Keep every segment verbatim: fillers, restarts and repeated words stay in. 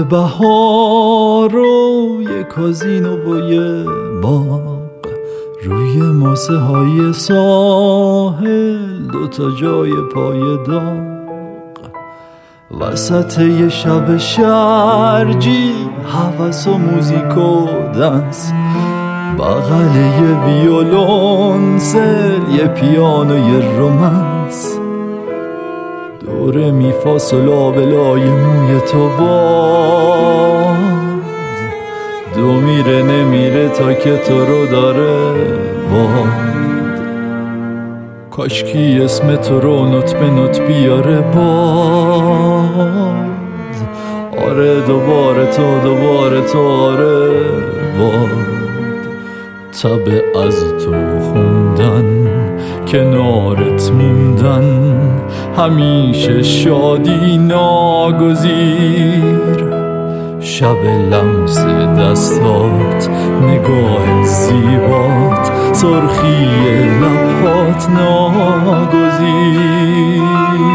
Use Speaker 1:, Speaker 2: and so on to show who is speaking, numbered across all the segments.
Speaker 1: بهار و یه کازینو و یه باغ، روی ماسه های ساحل دوتا جای پای داغ، وسط یه شب شرجی هوس و موزیک و دنس، بغل یه ویولونسل یه پیانو یه رومنس، دوره می فاصلا بلای موی تو باد، دو میره نمیره تا که تو رو داره باد، کاشکی اسم تو رو نوت به نوت بیاره باد، آره دوباره تو دوباره تو آره باد، تب از تو خوندن کنارت موندن همیشه شادی ناگزیر، شب لمس دستات نگاه زیبات سرخی لبات ناگزیر.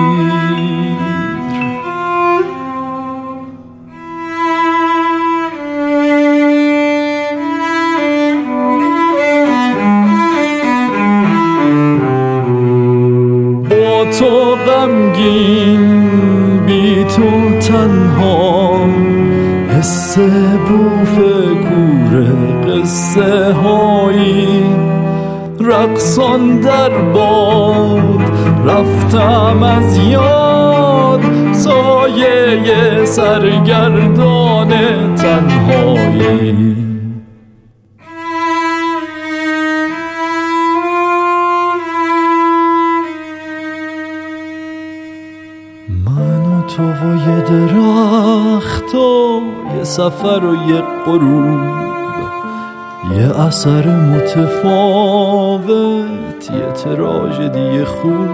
Speaker 1: تو غمگین بی تو تنها، حس بوف کوره قصه هایی، رقصان در باد رفتم از یاد، سایه سرگردان تنهایی. من و تو و یه درخت و یه سفر و یه غروب، یه اثر متفاوت یه تراژدی خوب،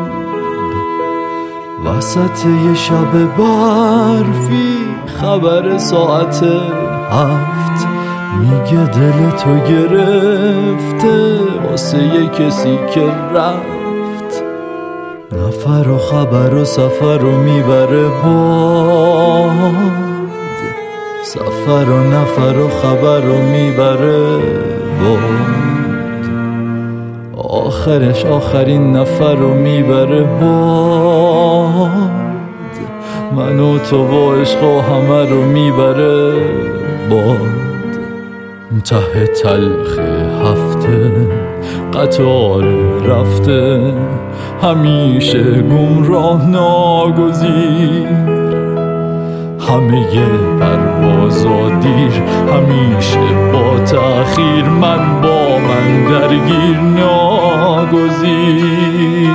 Speaker 1: وسط یه شب برفی خبر ساعت هفت، میگه دل تو گرفته واسه یه کسی که رفت، نفر و خبر و سفر رو میبره باد، سفر و نفر و خبر رو میبره باد، آخرش آخرین نفر رو میبره باد، من و تو و عشق و همه رو میبره باد، ته تلخ هفته قطار رفته همیشه گمراه ناگزیر، همه پرواز و دیر همیشه با تأخیر، من با من درگیر ناگزیر،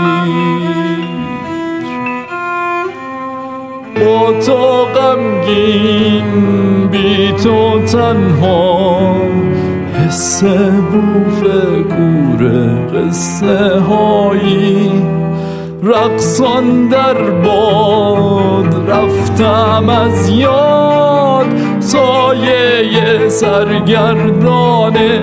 Speaker 1: با تو غمگین بی تو تنها، حس بوف کوره قصه هایی، رقصان در باد رفتم از یاد، سایه سرگردان